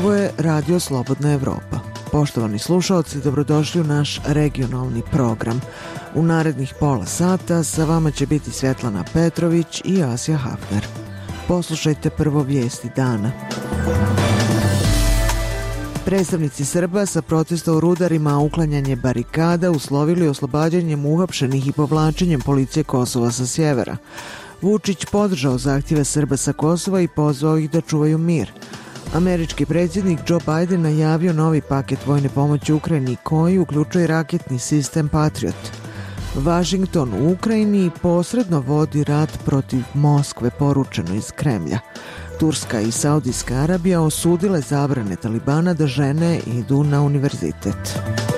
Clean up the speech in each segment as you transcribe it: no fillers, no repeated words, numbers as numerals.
Ovo je Radio Slobodna Evropa. Poštovani slušaoci, dobrodošli u naš regionalni program. U narednih pola sata sa vama će biti Svjetlana Petrović i Asja Hafner. Poslušajte prvo vijesti dana. Predstavnici Srba sa protesta u Rudarima, a uklanjanje barikada uslovili oslobađanjem uhapšenih i povlačenjem policije Kosova sa sjevera. Vučić podržao zahtjeve Srba sa Kosova i pozvao ih da čuvaju mir. Američki predsjednik Joe Biden najavio novi paket vojne pomoći Ukrajini koji uključuje raketni sistem Patriot. Vašington u Ukrajini posredno vodi rat protiv Moskve, poručeno iz Kremlja. Turska i Saudijska Arabija osudile zabrane Talibana da žene idu na univerzitet.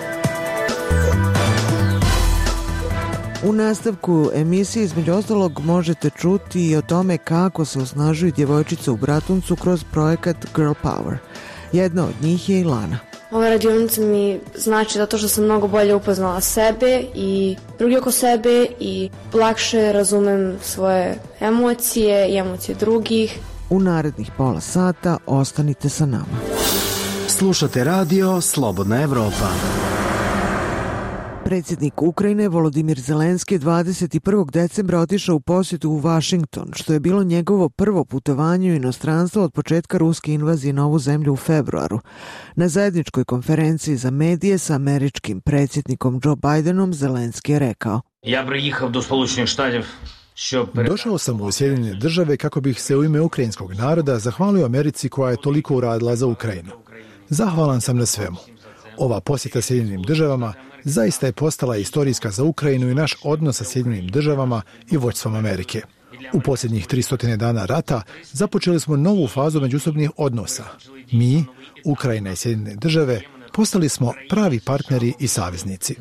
U nastavku emisije između ostalog možete čuti i o tome kako se osnažuju djevojčice u Bratuncu kroz projekat Girl Power. Jedna od njih je Ilana. Ova radionica mi znači zato što sam mnogo bolje upoznala sebe i drugi oko sebe i lakše razumem svoje emocije i emocije drugih. U narednih pola sata ostanite sa nama. Slušate radio Slobodna Evropa. Predsjednik Ukrajine Volodimir Zelenski 21. decembra otišao u posjetu u Vašington, što je bilo njegovo prvo putovanje u inostranstvo od početka ruske invazije na ovu zemlju u februaru. Na zajedničkoj konferenciji za medije sa američkim predsjednikom Joe Bidenom Zelenski je rekao: Došao sam u Sjedinjene države kako bih se u ime ukrajinskog naroda zahvalio Americi koja je toliko uradila za Ukrajinu. Zahvalan sam na svemu. Ova posjeta Sjedinjenim državama zaista je postala istorijska za Ukrajinu i naš odnos sa Sjedinjenim državama i vođstvom Amerike. U posljednjih 300 dana rata započeli smo novu fazu međusobnih odnosa. Mi, Ukrajina i Sjedinjene države, postali smo pravi partneri i saveznici.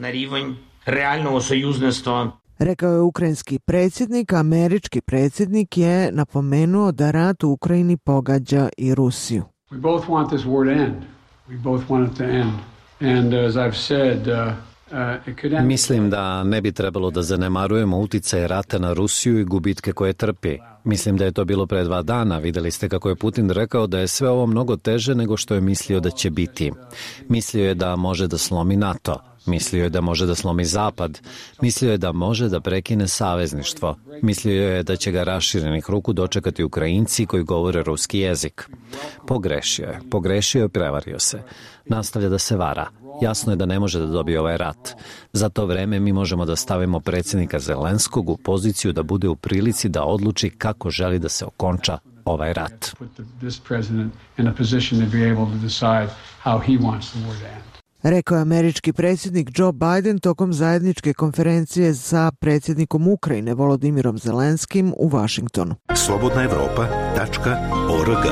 Rekao je ukrajinski predsjednik. Američki predsjednik je napomenuo da rat u Ukrajini pogađa i Rusiju. We both want this war to end. We both want it to end. And as I've said, Mislim da ne bi trebalo da zanemarujemo uticaj rata na Rusiju i gubitke koje trpi. Mislim da je to bilo pre 2 dana. Videli ste kako je Putin rekao da je sve ovo mnogo teže nego što je mislio da će biti. Mislio je da može da slomi NATO. Mislio je da može da slomi Zapad. Mislio je da može da prekine savezništvo. Mislio je da će ga raširenih ruku dočekati Ukrajinci koji govore ruski jezik. Pogrešio je, prevario se. Nastavlja da se vara. Jasno je da ne može da dobije ovaj rat. Za to vreme mi možemo da stavimo predsjednika Zelenskog u poziciju da bude u prilici da odluči kako želi da se okonča ovaj rat. Rekao je američki predsjednik Joe Biden tokom zajedničke konferencije sa predsjednikom Ukrajine Volodimirom Zelenskim u Vašingtonu. slobodnaevropa.org.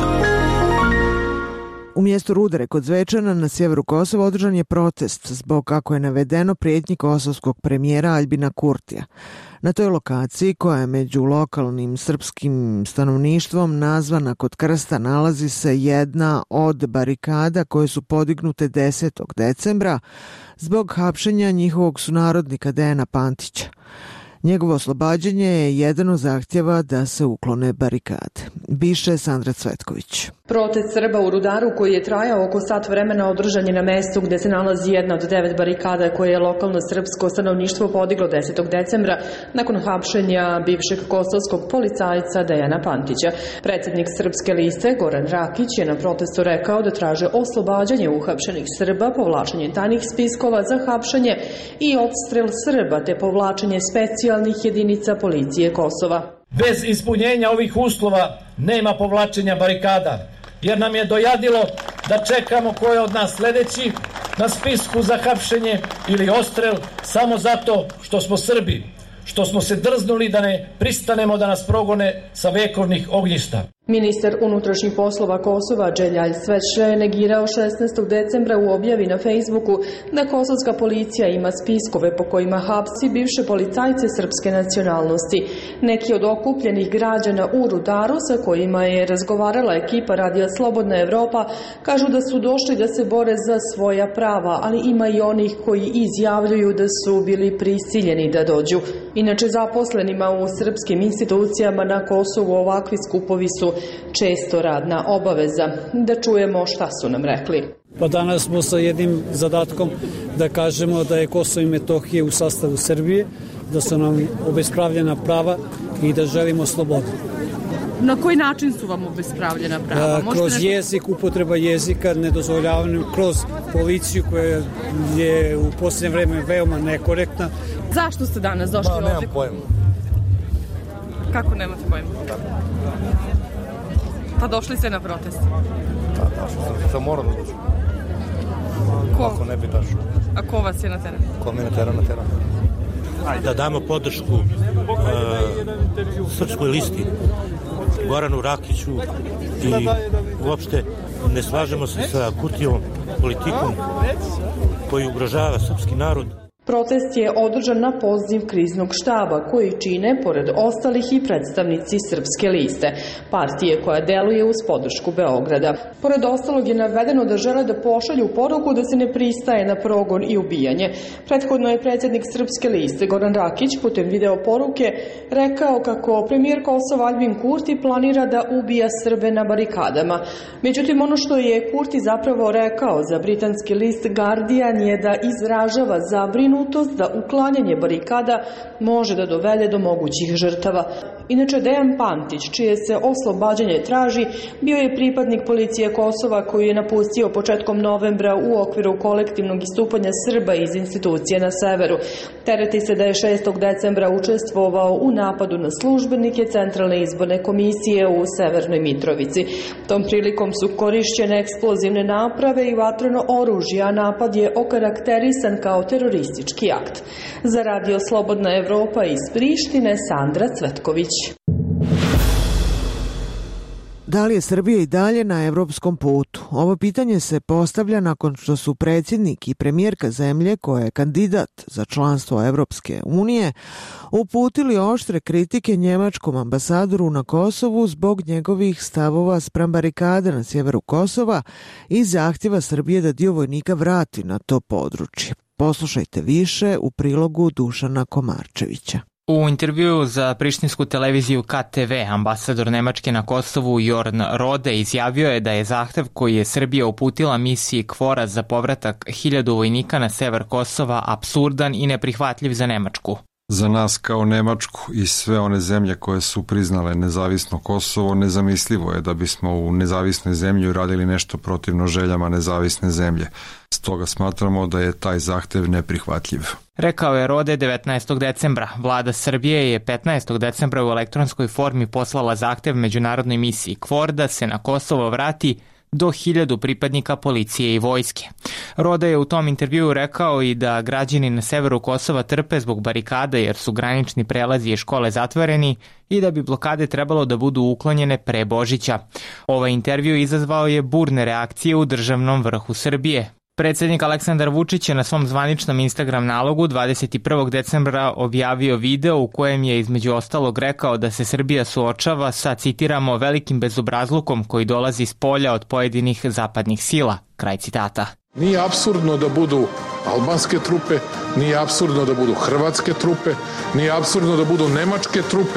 U mjestu Rudare kod Zvečana na sjeveru Kosova održan je protest zbog, kako je navedeno, prijetnji kosovskog premijera Aljbina Kurtija. Na toj lokaciji, koja je među lokalnim srpskim stanovništvom nazvana kod krsta, nalazi se jedna od barikada koje su podignute 10. decembra zbog hapšenja njihovog sunarodnika Dejana Pantića. Njegovo oslobađanje je jedan od zahtjeva da se uklone barikade. Biše Sandra Cvetković. Protest Srba u Rudaru koji je trajao oko sat vremena održan je na mjestu gdje se nalazi jedna od 9 barikada koje je lokalno srpsko stanovništvo podiglo 10. decembra nakon hapšenja bivšeg kosovskog policajca Dejana Pantića. Predsjednik Srpske liste Goran Rakić je na protestu rekao da traže oslobađanje uhapšenih Srba, povlačenje tajnih spiskova za hapšenje i odstrel Srba te povlačenje specijalnih jedinica policije Kosova. Bez ispunjenja ovih uslova nema povlačenja barikada, jer nam je dojadilo da čekamo ko je od nas sljedeći na spisku za hapšenje ili odstrel samo zato što smo Srbi, što smo se drznuli da ne pristanemo da nas progone sa vekovnih ognjišta. Ministar unutrašnjih poslova Kosova Dželjalj Sveče je negirao 16. decembra u objavi na Facebooku da kosovska policija ima spiskove po kojima hapsi bivše policajce srpske nacionalnosti. Neki od okupljenih građana u Rudaru sa kojima je razgovarala ekipa Radija Slobodna Evropa kažu da su došli da se bore za svoja prava, ali ima i onih koji izjavljuju da su bili prisiljeni da dođu. Inače, zaposlenima u srpskim institucijama na Kosovu ovakvi skupovi su često radna obaveza. Da čujemo šta su nam rekli. Pa danas smo sa jednim zadatkom da kažemo da je Kosovo i Metohija u sastavu Srbije, da su nam obespravljena prava i da želimo slobodu. Na koji način su vam obespravljena prava? Kroz jezik, upotreba jezika, nedozvoljavanje, kroz policiju koja je u posljednje vreme veoma nekorektna. Zašto ste danas došli ovdje? Nemam pojma. Kako nemate pojma? Pa došli ste na protest? Pa došli sam, moram da dođu. Ko? Ako ne bi došao. A ko vas je na teren? Ko me na teren? Da damo podršku Srpskoj listi, Goranu Rakiću i uopšte ne slažemo se sa Kurtijevom politikom koji ugrožava srpski narod. Protest je održan na poziv kriznog štaba, koji čine, pored ostalih, i predstavnici Srpske liste, partije koja deluje uz podršku Beograda. Pored ostalog je navedeno da žele da pošalju poruku da se ne pristaje na progon i ubijanje. Prethodno je predsjednik Srpske liste, Goran Rakić, putem video poruke rekao kako premijer Kosova Aljbin Kurti planira da ubija Srbe na barikadama. Međutim, ono što je Kurti zapravo rekao za britanski list Guardian je da izražava zabrinutost da uklanjanje barikada može da dovede do mogućih žrtava. Inače, Dejan Pantić, čije se oslobađanje traži, bio je pripadnik policije Kosova koji je napustio početkom novembra u okviru kolektivnog istupanja Srba iz institucije na severu. Tereti se da je 6. decembra učestvovao u napadu na službenike Centralne izborne komisije u Severnoj Mitrovici. Tom prilikom su korišćene eksplozivne naprave i vatreno oružje, a napad je okarakterisan kao teroristički akt. Za Radio Slobodna Evropa iz Prištine, Sandra Cvetković. Da li je Srbija i dalje na evropskom putu? Ovo pitanje se postavlja nakon što su predsjednik i premijerka zemlje, koja je kandidat za članstvo Evropske unije, uputili oštre kritike njemačkom ambasadoru na Kosovu zbog njegovih stavova spram barikade na sjeveru Kosova i zahtjeva Srbije da dio vojnika vrati na to područje. Poslušajte više u prilogu Dušana Komarčevića. U intervjuu za prištinsku televiziju KTV ambasador Nemačke na Kosovu Jorn Rode izjavio je da je zahtev koji je Srbija uputila misiji KFOR-a za povratak 1000 vojnika na sever Kosova apsurdan i neprihvatljiv za Nemačku. Za nas kao Nemačku i sve one zemlje koje su priznale nezavisno Kosovo, nezamislivo je da bismo u nezavisnoj zemlji uradili nešto protivno željama nezavisne zemlje. Stoga smatramo da je taj zahtev neprihvatljiv. Rekao je Rode 19. decembra. Vlada Srbije je 15. decembra u elektronskoj formi poslala zahtev međunarodnoj misiji KFOR da se na Kosovo vrati do 1000 pripadnika policije i vojske. Rode je u tom intervjuu rekao i da građani na severu Kosova trpe zbog barikada jer su granični prelazi i škole zatvoreni i da bi blokade trebalo da budu uklonjene pre Božića. Ovaj intervju izazvao je burne reakcije u državnom vrhu Srbije. Predsjednik Aleksandar Vučić je na svom zvaničnom Instagram nalogu 21. decembra objavio video u kojem je između ostalog rekao da se Srbija suočava sa, citiramo, velikim bezobrazlukom koji dolazi s polja od pojedinih zapadnih sila. Kraj citata. Nije apsurdno da budu albanske trupe, nije apsurdno da budu hrvatske trupe, nije apsurdno da budu nemačke trupe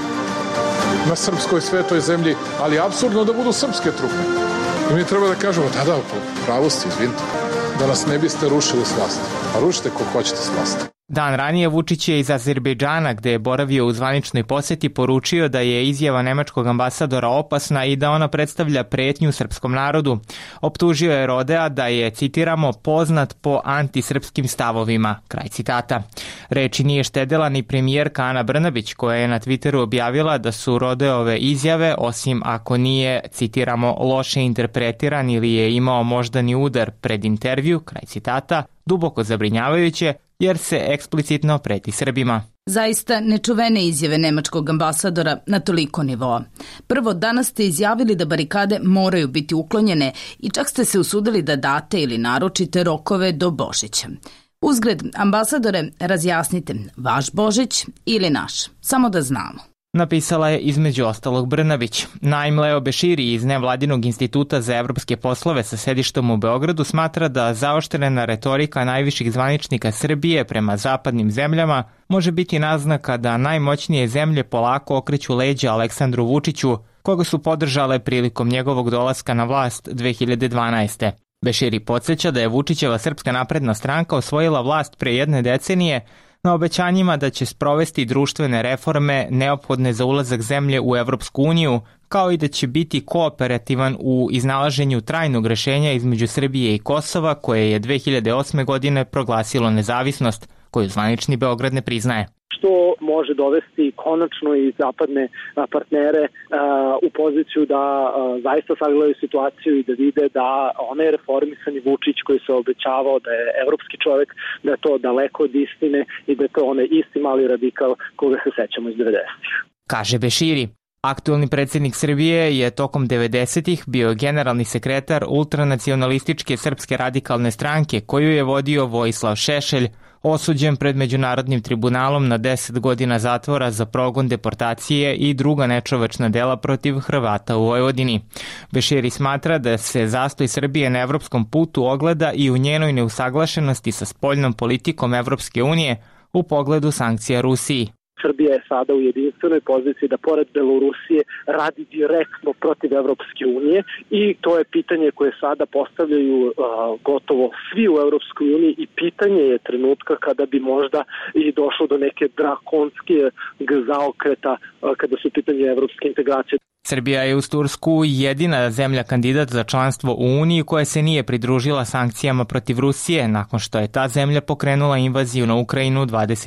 na srpskoj svetoj zemlji, ali je apsurdno da budu srpske trupe. I mi treba da kažemo, da, pravo ste, izvinite, da nas ne biste rušili s vlasti. A rušite ko hoćete s vlasti. Dan ranije Vučić je iz Azerbejdžana, gde je boravio u zvaničnoj poseti, poručio da je izjava nemačkog ambasadora opasna i da ona predstavlja pretnju srpskom narodu. Optužio je Rodea da je, citiramo, poznat po antisrpskim stavovima. Kraj citata. Reči nije štedela ni premijerka Ana Brnabić, koja je na Twitteru objavila da su Rodeove izjave, osim ako nije, citiramo, loše interpretiran ili je imao moždani udar pred intervju, kraj citata, duboko zabrinjavajuće, jer se eksplicitno preti Srbima. Zaista nečuvene izjave nemačkog ambasadora na toliko nivoa. Prvo, danas ste izjavili da barikade moraju biti uklonjene i čak ste se usudili da date ili naručite rokove do Božića. Uzgred, ambasadore, razjasnite, vaš Božić ili naš, samo da znamo. napisala je između ostalog Brnabić. Naim Leo Beširi iz Nevladinog instituta za evropske poslove sa sedištom u Beogradu smatra da zaoštrena retorika najviših zvaničnika Srbije prema zapadnim zemljama može biti naznaka da najmoćnije zemlje polako okreću leđa Aleksandru Vučiću, koga su podržale prilikom njegovog dolaska na vlast 2012. Beširi podsjeća da je Vučićeva Srpska napredna stranka osvojila vlast pre 1 decenije na obećanjima da će sprovesti društvene reforme neophodne za ulazak zemlje u Evropsku uniju, kao i da će biti kooperativan u iznalaženju trajnog rešenja između Srbije i Kosova, koje je 2008. godine proglasilo nezavisnost, koju zvanični Beograd ne priznaje. Što može dovesti konačno i zapadne partnere u poziciju da zaista sagledaju situaciju i da vide da onaj reformisani Vučić koji se obećavao da je evropski čovek, da je to daleko od istine i da je to onaj isti mali radikal koga se sećamo iz 90-ih. Kaže Beširi. Aktuelni predsjednik Srbije je tokom 90-ih bio generalni sekretar ultranacionalističke Srpske radikalne stranke koju je vodio Vojislav Šešelj, osuđen pred Međunarodnim tribunalom na 10 godina zatvora za progon, deportacije i druga nečovečna dela protiv Hrvata u Vojvodini. Beširi smatra da se zastoj Srbije na evropskom putu ogleda i u njenoj neusaglašenosti sa spoljnom politikom Evropske unije u pogledu sankcija Rusiji. Srbija je sada u jedinstvenoj poziciji da pored Belorusije radi direktno protiv Evropske unije i to je pitanje koje sada postavljaju gotovo svi u Evropskoj uniji i pitanje je trenutka kada bi možda i došlo do neke drakonske zaokreta kada su pitanje evropske integracije. Srbija je uz Tursku jedina zemlja kandidat za članstvo u Uniji koja se nije pridružila sankcijama protiv Rusije nakon što je ta zemlja pokrenula invaziju na Ukrajinu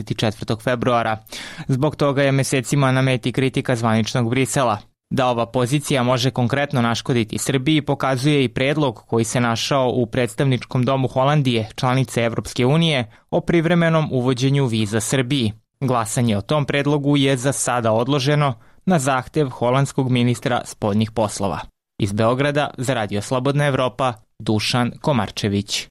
24. februara. Zbog toga je mesecima na meti kritika zvaničnog Brisela. Da ova pozicija može konkretno naškoditi Srbiji pokazuje i predlog koji se našao u predstavničkom domu Holandije, članice Evropske unije, o privremenom uvođenju viza Srbiji. Glasanje o tom predlogu je za sada odloženo na zahtev holandskog ministra spoljnih poslova. Iz Beograda za Radio Slobodna Evropa, Dušan Komarčević.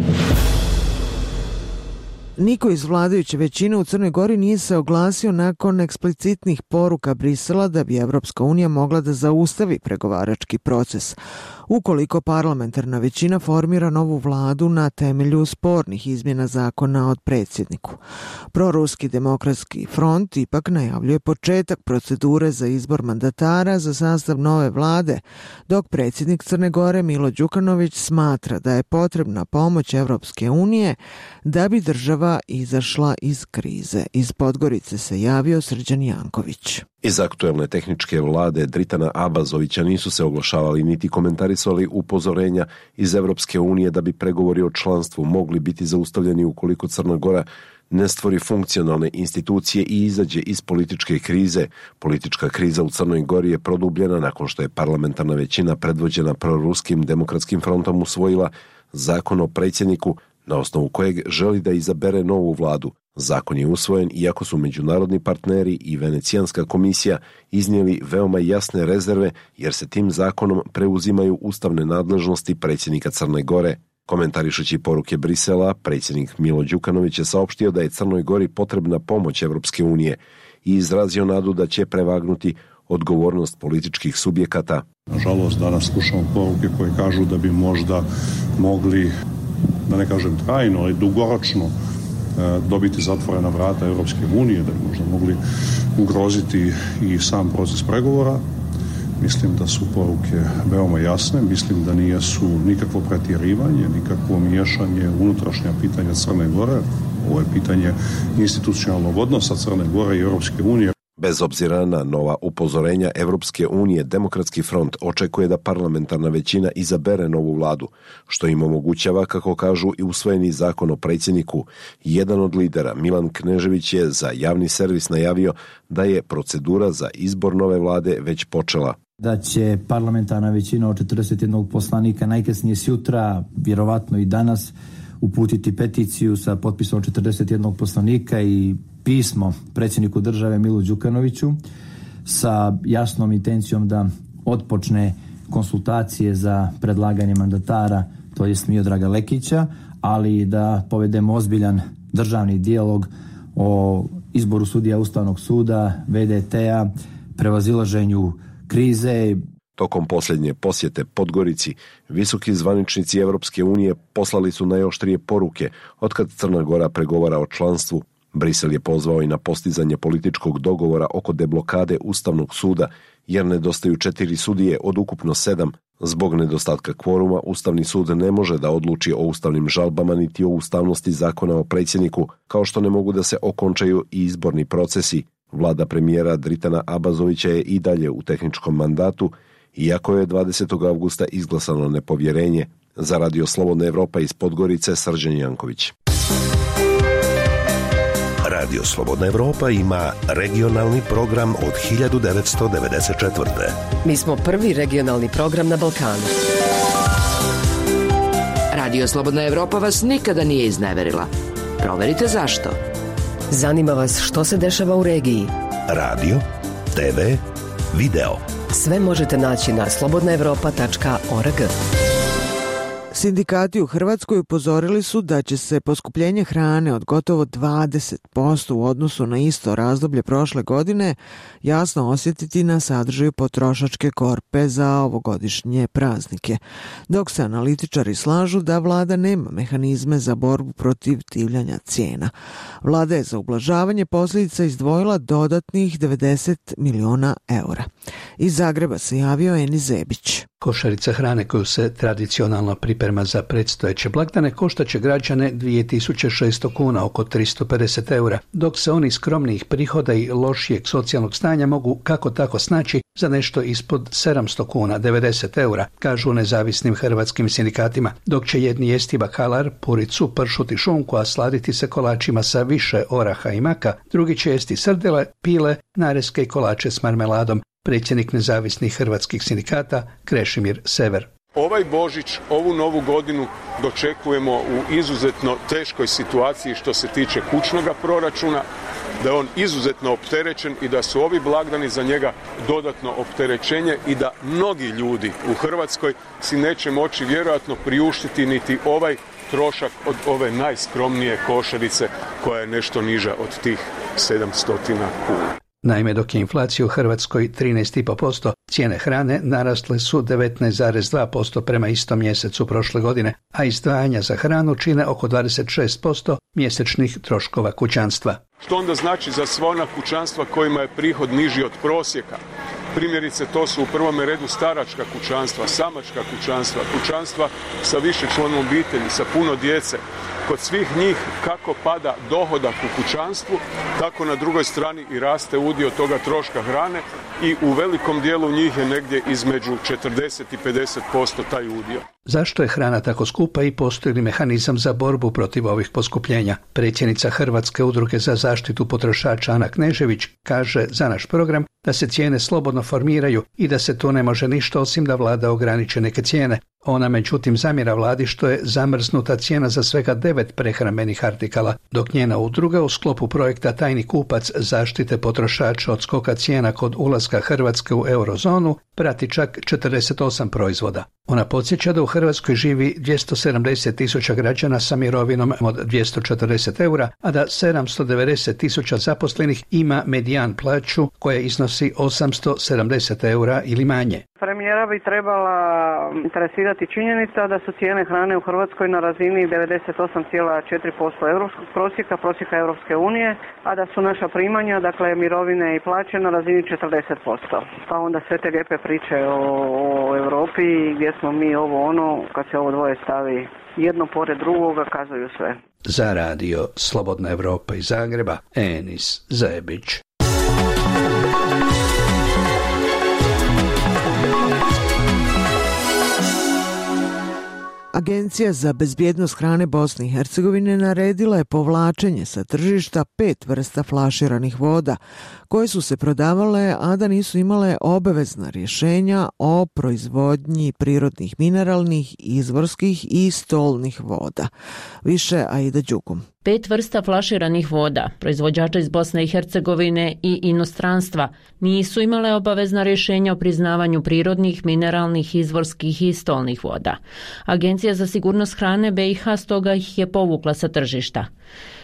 Niko iz vladajuće većine u Crnoj Gori nije se oglasio nakon eksplicitnih poruka Brisela da bi Evropska unija mogla da zaustavi pregovarački proces ukoliko parlamentarna većina formira novu vladu na temelju spornih izmjena zakona od predsjedniku. Proruski demokratski front ipak najavljuje početak procedure za izbor mandatara za sastav nove vlade, dok predsjednik Crne Gore Milo Đukanović smatra da je potrebna pomoć Evropske unije da bi država izašla iz krize. Iz Podgorice se javio Srđan Janković. Iz aktuelne tehničke vlade Dritana Abazovića nisu se oglašavali niti komentarisali upozorenja iz Evropske unije da bi pregovori o članstvu mogli biti zaustavljeni ukoliko Crna Gora ne stvori funkcionalne institucije i izađe iz političke krize. Politička kriza u Crnoj Gori je produbljena nakon što je parlamentarna većina predvođena proruskim demokratskim frontom usvojila zakon o predsjedniku na osnovu kojeg želi da izabere novu vladu. Zakon je usvojen iako su međunarodni partneri i Venecijanska komisija iznijeli veoma jasne rezerve jer se tim zakonom preuzimaju ustavne nadležnosti predsjednika Crne Gore. Komentarišući poruke Brisela, predsjednik Milo Đukanović je saopštio da je Crnoj Gori potrebna pomoć Evropske unije i izrazio nadu da će prevagnuti odgovornost političkih subjekata. Nažalost, danas slušamo poruke koje kažu da bi možda mogli, da ne kažem trajno, ali dugoročno dobiti zatvorena vrata Evropske unije, da bi možda mogli ugroziti i sam proces pregovora. Mislim da su poruke veoma jasne, mislim da nije su nikakvo pretjerivanje, nikakvo miješanje unutrašnja pitanja Crne Gore. Ovo je pitanje institucionalnog odnosa Crne Gore i Evropske unije. Bez obzira na nova upozorenja Evropske unije, Demokratski front očekuje da parlamentarna većina izabere novu vladu, što im omogućava, kako kažu, i usvojeni zakon o predsjedniku. Jedan od lidera, Milan Knežević, je za javni servis najavio da je procedura za izbor nove vlade već počela. Da će parlamentarna većina od 41 poslanika najkasnije sutra, vjerovatno i danas, uputiti peticiju sa potpisom 41 poslanika i pismo predsjedniku države Milu Đukanoviću sa jasnom intencijom da otpočne konsultacije za predlaganje mandatara, to jest Miodraga Lekića, ali da povedemo ozbiljan državni dijalog o izboru sudija Ustavnog suda, VDT-a, prevazilaženju krize. Tokom posljednje posjete Podgorici, visoki zvaničnici Evropske unije poslali su najoštrije poruke otkad Crna Gora pregovara o članstvu. Brisel je pozvao i na postizanje političkog dogovora oko deblokade Ustavnog suda, jer nedostaju 4 sudije od ukupno 7. Zbog nedostatka kvoruma, Ustavni sud ne može da odluči o ustavnim žalbama niti o ustavnosti zakona o predsjedniku, kao što ne mogu da se okončaju i izborni procesi. Vlada premijera Dritana Abazovića je i dalje u tehničkom mandatu, iako je 20. avgusta izglasano nepovjerenje. Za Radio Slobodna Evropa iz Podgorice, Srđan Janković. Radio Slobodna Evropa ima regionalni program od 1994. Mi smo prvi regionalni program na Balkanu. Radio Slobodna Evropa vas nikada nije izneverila. Proverite zašto. Zanima vas što se dešava u regiji. Radio, TV, video. Sve možete naći na slobodnaevropa.org. Sindikati u Hrvatskoj upozorili su da će se poskupljenje hrane od gotovo 20% u odnosu na isto razdoblje prošle godine jasno osjetiti na sadržaju potrošačke korpe za ovogodišnje praznike, dok se analitičari slažu da vlada nema mehanizme za borbu protiv divljanja cijena. Vlada je za ublažavanje posljedica izdvojila dodatnih 90 miliona eura. Iz Zagreba se javio Eni Zebić. Košarica hrane koju se tradicionalno priprema za predstojeće blagdane koštaće građane 2600 kuna, oko 350 eura, dok se oni skromnijih prihoda i lošijeg socijalnog stanja mogu kako tako snaći za nešto ispod 700 kuna, 90 eura, kažu nezavisnim hrvatskim sindikatima, dok će jedni jesti bakalar, puricu, pršut i šunku, a sladiti se kolačima sa više oraha i maka, drugi će jesti srdele, pile, nareske i kolače s marmeladom. Predsjednik nezavisnih hrvatskih sindikata Krešimir Sever. Ovaj Božić, ovu novu godinu dočekujemo u izuzetno teškoj situaciji što se tiče kućnoga proračuna, da je on izuzetno opterećen i da su ovi blagdani za njega dodatno opterećenje i da mnogi ljudi u Hrvatskoj si neće moći vjerojatno priuštiti niti ovaj trošak od ove najskromnije košarice koja je nešto niža od tih 700 kuna. Naime, dok je inflacija u Hrvatskoj 13,5%, cijene hrane narasle su 19,2% prema istom mjesecu prošle godine, a izdvajanja za hranu čine oko 26% mjesečnih troškova kućanstva. Što onda znači za sva ona kućanstva kojima je prihod niži od prosjeka? Primjerice, to su u prvome redu staračka kućanstva, samačka kućanstva, kućanstva sa više članom obitelji, sa puno djece. Kod svih njih kako pada dohodak u kućanstvu, tako na drugoj strani i raste udio toga troška hrane i u velikom dijelu njih je negdje između 40 i 50% taj udio. Zašto je hrana tako skupa i postoji li mehanizam za borbu protiv ovih poskupljenja? Predsjednica Hrvatske udruge za zaštitu potrošača Ana Knežević kaže za naš program da se cijene slobodno formiraju i da se tu ne može ništa osim da vlada ograniče neke cijene. Ona međutim zamjera vladi što je zamrznuta cijena za svega 9 prehrambenih artikala, dok njena udruga u sklopu projekta Tajni kupac zaštite potrošača od skoka cijena kod ulaska Hrvatske u eurozonu prati čak 48 proizvoda. Ona podsjeća da u Hrvatskoj živi 270.000 građana sa mirovinom od 240 eura, a da 790.000 zaposlenih ima medijan plaću koja iznosi 870 eura ili manje. Premijera bi trebala interesirati činjenica da su cijene hrane u Hrvatskoj na razini 98,4% europskog prosjeka Europske unije, a da su naša primanja, dakle mirovine i plaće na razini 40%. Pa onda sve te lijepe priče o Europi gdje smo mi ovo ono, kad se ovo dvoje stavi jedno pored drugoga, kazuju sve. Za radio Slobodna Evropa iz Zagreba, Enis Zebić. Agencija za bezbjednost hrane Bosne i Hercegovine naredila je povlačenje sa tržišta 5 vrsta flaširanih voda koje su se prodavale, a da nisu imale obavezna rješenja o proizvodnji prirodnih mineralnih, izvorskih i stolnih voda. Više Aida Đugum. 5 vrsta flaširanih voda, proizvođača iz Bosne i Hercegovine i inostranstva, nisu imale obavezna rješenja o priznavanju prirodnih, mineralnih, izvorskih i stolnih voda. Agencija za sigurnost hrane BiH stoga ih je povukla sa tržišta.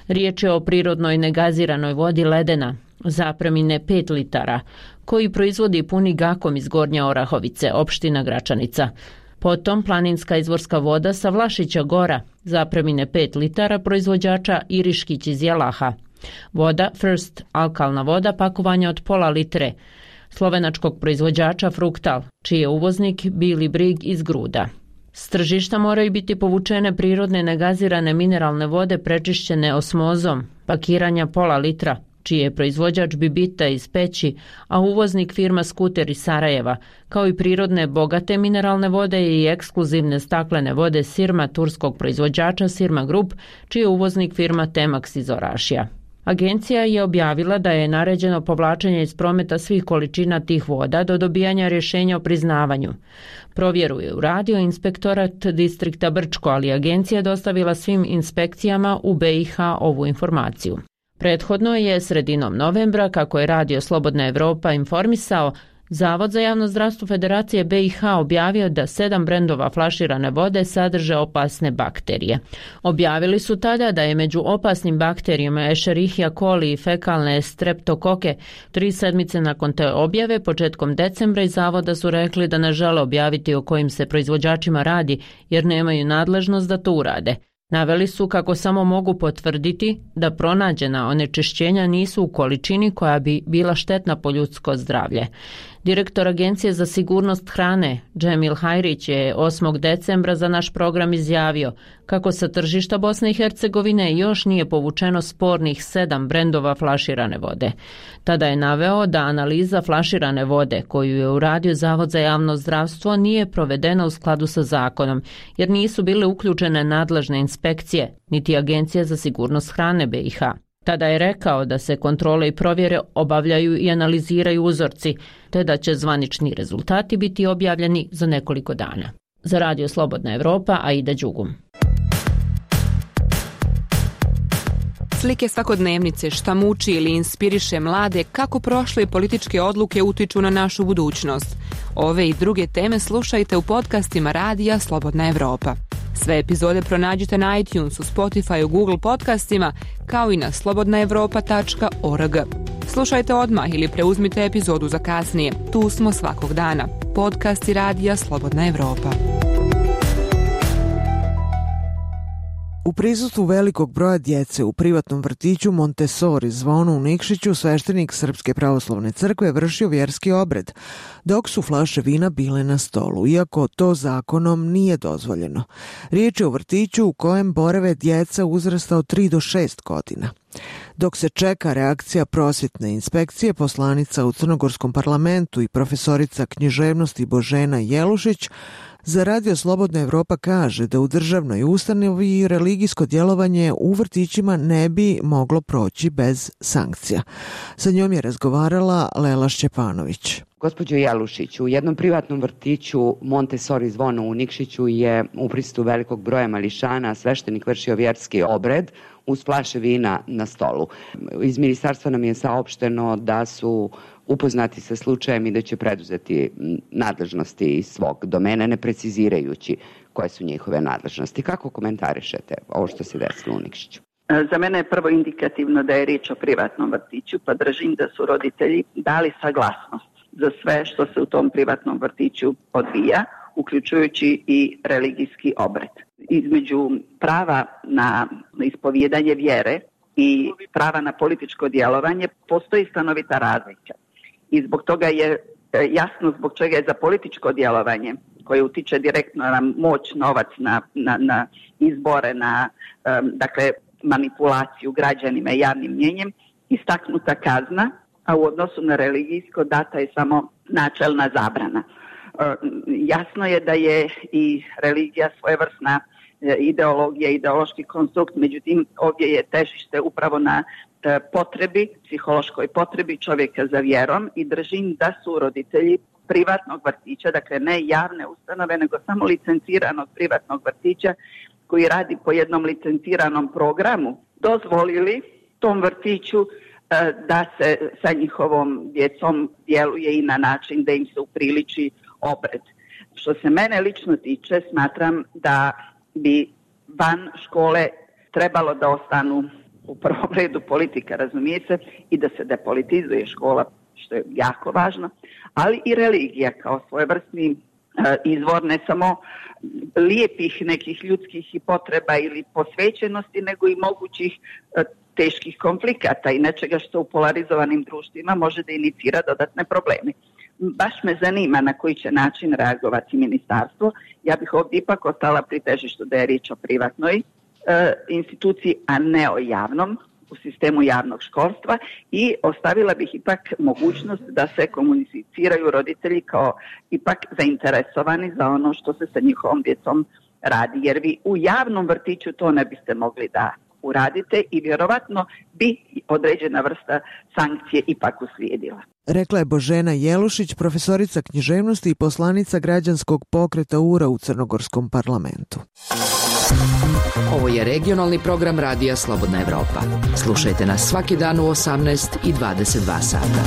Riječ je o prirodnoj negaziranoj vodi Ledena, zapremine 5 litara, koji proizvodi puni Gakom iz Gornje Orahovice, opština Gračanica. Potom planinska izvorska voda sa Vlašića Gora, zapremine 5 litara, proizvođača Iriškić iz Jelaha. Voda First, alkalna voda, pakovanja od pola litre, slovenačkog proizvođača Fruktal, čiji je uvoznik Bili Brig iz Gruda. S tržišta moraju biti povučene prirodne negazirane mineralne vode prečišćene osmozom, pakiranja pola litra, čiji je proizvođač Bibita iz Peći, a uvoznik firma Skuter iz Sarajeva, kao i prirodne bogate mineralne vode i ekskluzivne staklene vode Sirma turskog proizvođača Sirma Group, čiji je uvoznik firma Temax iz Orašija. Agencija je objavila da je naređeno povlačenje iz prometa svih količina tih voda do dobijanja rješenja o priznavanju. Provjeru je uradio inspektorat distrikta Brčko, ali agencija je dostavila svim inspekcijama u BiH ovu informaciju. Prethodno je sredinom novembra, kako je Radio Slobodna Evropa informisao, Zavod za javno zdravstvo Federacije BiH objavio da 7 brendova flaširane vode sadrže opasne bakterije. Objavili su tada da je među opasnim bakterijama Escherichia coli i fekalne streptokoke. 3 sedmice nakon te objave, početkom decembra, iz zavoda su rekli da ne žele objaviti o kojim se proizvođačima radi, jer nemaju nadležnost da to urade. Naveli su kako samo mogu potvrditi da pronađena onečišćenja nisu u količini koja bi bila štetna po ljudsko zdravlje. Direktor Agencije za sigurnost hrane Džemil Hajrić je 8. decembra za naš program izjavio kako sa tržišta Bosne i Hercegovine još nije povučeno spornih 7 brendova flaširane vode. Tada je naveo da analiza flaširane vode koju je uradio Zavod za javno zdravstvo nije provedena u skladu sa zakonom, jer nisu bile uključene nadležne inspekcije, niti Agencija za sigurnost hrane BiH. Tada je rekao da se kontrole i provjere obavljaju i analiziraju uzorci, te da će zvanični rezultati biti objavljeni za nekoliko dana. Za Radio Slobodna Evropa, Aida Đugum. Slike svakodnevnice, šta muči ili inspiriše mlade, kako prošle političke odluke utiču na našu budućnost. Ove i druge teme slušajte u podcastima Radija Slobodna Evropa. Sve epizode pronađite na iTunesu, Spotify, Google podcastima, kao i na slobodnaevropa.org. Slušajte odmah ili preuzmite epizodu za kasnije. Tu smo svakog dana. Podcasti Radija Slobodna Evropa. U prisustvu velikog broja djece u privatnom vrtiću Montessori Zvono u Nikšiću sveštenik Srpske pravoslavne crkve vršio vjerski obred, dok su flaše vina bile na stolu, iako to zakonom nije dozvoljeno. Riječ je o vrtiću u kojem borave djeca uzrasta od 3 do 6 godina. Dok se čeka reakcija prosvjetne inspekcije, poslanica u Crnogorskom parlamentu i profesorica književnosti Božena Jelušić za Radio Slobodna Evropa kaže da u državnoj ustanovi religijsko djelovanje u vrtićima ne bi moglo proći bez sankcija. Sa njom je razgovarala Lela Šćepanović. Gospođo Jelušić, u jednom privatnom vrtiću Montessori Zvono u Nikšiću je u prisustvu velikog broja mališana sveštenik vršio vjerski obred uz flaše vina na stolu. Iz ministarstva nam je saopšteno da su upoznati sa slučajem i da će preduzeti nadležnosti iz svog domena, ne precizirajući koje su njihove nadležnosti. Kako komentarišete ovo što se desilo u Nikšiću? Za mene je prvo indikativno da je riječ o privatnom vrtiću, pa držim da su roditelji dali saglasnost za sve što se u tom privatnom vrtiću odvija, uključujući i religijski obred. Između prava na ispovijedanje vjere i prava na političko djelovanje postoji stanovita razlika. I zbog toga je jasno zbog čega je za političko djelovanje koje utiče direktno na moć, novac, na izbore, na dakle, manipulaciju građanima i javnim mnjenjem, istaknuta kazna, a u odnosu na religijsko data je samo načelna zabrana. Jasno je da je i religija svojevrsna ideologija, ideološki konstrukt, međutim ovdje je težište upravo na potrebi, psihološkoj potrebi čovjeka za vjerom i držim da su roditelji privatnog vrtića, dakle ne javne ustanove, nego samo licenciranog privatnog vrtića koji radi po jednom licenciranom programu, dozvolili tom vrtiću da se sa njihovom djecom djeluje i na način da im se upriliči obred. Što se mene lično tiče, smatram da bi van škole trebalo da ostanu u prvom redu politika, razumije se, i da se depolitizuje škola, što je jako važno, ali i religija kao svojevrsni izvor ne samo lijepih nekih ljudskih i potreba ili posvećenosti, nego i mogućih teških konflikata i nečega što u polarizovanim društvima može da inicira dodatne probleme. Baš me zanima na koji će način reagovati ministarstvo. Ja bih ovdje ipak ostala pri težištu da je riječ o privatnoj instituciji, a ne o javnom, u sistemu javnog školstva, i ostavila bih ipak mogućnost da se komuniciraju roditelji kao ipak zainteresovani za ono što se sa njihovom djecom radi. Jer vi u javnom vrtiću to ne biste mogli da uradite i vjerovatno bi određena vrsta sankcije ipak uslijedila. Rekla je Božena Jelušić, profesorica književnosti i poslanica građanskog pokreta URA u Crnogorskom parlamentu. Ovo je regionalni program Radija Slobodna Evropa. Slušajte nas svaki dan u 18 i 22 sata.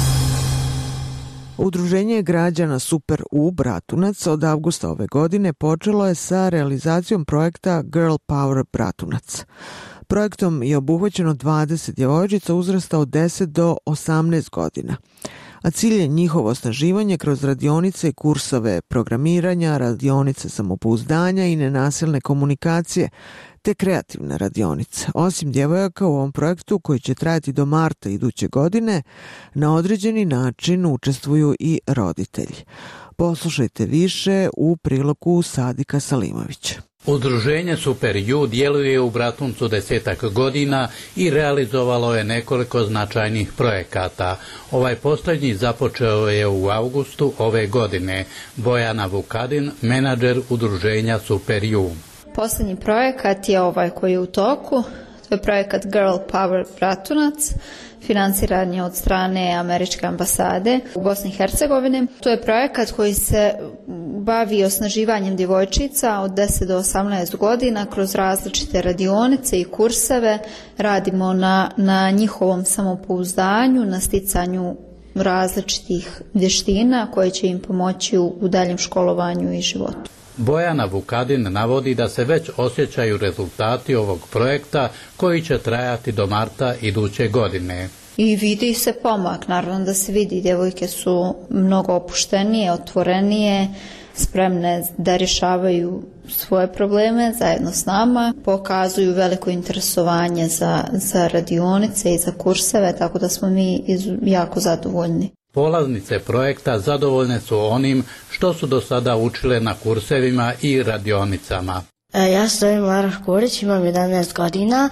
Udruženje građana Super U Bratunac od avgusta ove godine počelo je sa realizacijom projekta Girl Power Bratunac. Projektom je obuhvaćeno 20 djevojčica uzrasta od 10 do 18 godina, a cilj je njihovo osnaživanje kroz radionice i kursove programiranja, radionice samopouzdanja i nenasilne komunikacije, te kreativne radionice. Osim djevojaka u ovom projektu, koji će trajati do marta iduće godine, na određeni način učestvuju i roditelji. Poslušajte više u prilogu Sadika Salimovića. Udruženje Super U djeluje u Bratuncu 10 godina i realizovalo je nekoliko značajnih projekata. Ovaj posljednji započeo je u avgustu ove godine. Bojana Vukadin, menadžer udruženja Super U. Posljednji projekat je ovaj koji je u toku. To je projekat Girl Power Bratunac. Financiran je od strane Američke ambasade u Bosni i Hercegovini. To je projekat koji se bavi osnaživanjem djevojčica od 10 do 18 godina kroz različite radionice i kurseve. Radimo na njihovom samopouzdanju, na sticanju različitih vještina koje će im pomoći u daljem školovanju i životu. Bojana Vukadin navodi da se već osjećaju rezultati ovog projekta koji će trajati do marta iduće godine. I vidi se pomak, naravno da se vidi, djevojke su mnogo opuštenije, otvorenije, spremne da rješavaju svoje probleme zajedno s nama, pokazuju veliko interesovanje za radionice i za kurseve, tako da smo mi jako zadovoljni. Polaznice projekta zadovoljne su onim što su do sada učile na kursevima i radionicama. Ja se zovem Lara Škorić, imam 11 godina,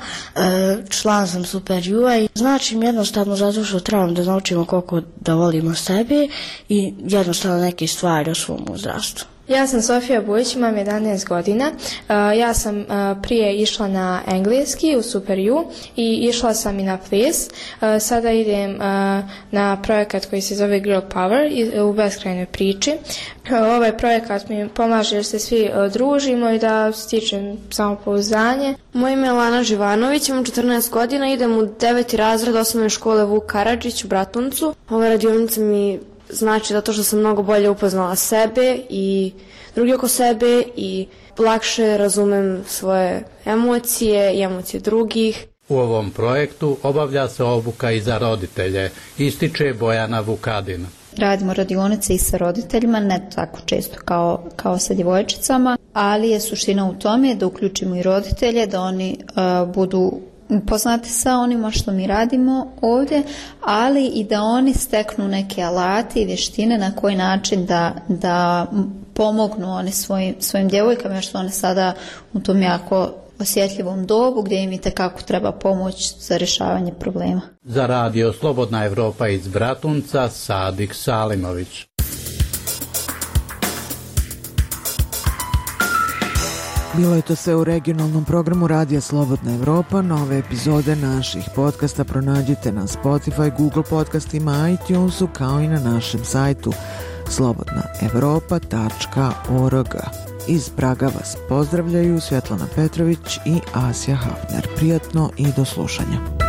član sam Super U-a i znači jednostavno zato što trebam da naučimo koliko da volimo sebe i jednostavno neke stvari o svom uzrastu. Ja sam Sofija Bujić, imam 11 godina. Ja sam prije išla na engleski u Super U i išla sam i na ples. Sada idem na projekat koji se zove Girl Power u beskrajnoj priči. Ovaj projekat mi pomaže jer se svi družimo i da stičem samopouzdanje. Moje ime je Lana Živanović, imam 14 godina, idem u 9. razred osnovne škole Vuk Karadžić u Bratuncu. Ova radionica mi znači zato što sam mnogo bolje upoznala sebe i drugi oko sebe i lakše razumem svoje emocije i emocije drugih. U ovom projektu obavlja se obuka i za roditelje, ističe Bojana Vukadin. Radimo radionice i sa roditeljima, ne tako često kao sa djevojčicama, ali je suština u tome da uključimo i roditelje, da oni budu upoznati sa onima što mi radimo ovdje, ali i da oni steknu neke alate i vještine na koji način da pomognu oni svojim djevojkama, jer su one sada u tom jako osjetljivom dobu gdje im itekako treba pomoć za rješavanje problema. Za Radio Slobodna Evropa iz Bratunca, Sadik Salimović. Bilo je to sve u regionalnom programu Radija Slobodna Evropa. Nove epizode naših podcasta pronađite na Spotify, Google podcastima, iTunesu, kao i na našem sajtu slobodnaevropa.org. Iz Praga vas pozdravljaju Svjetlana Petrović i Asja Hafner. Prijatno i do slušanja.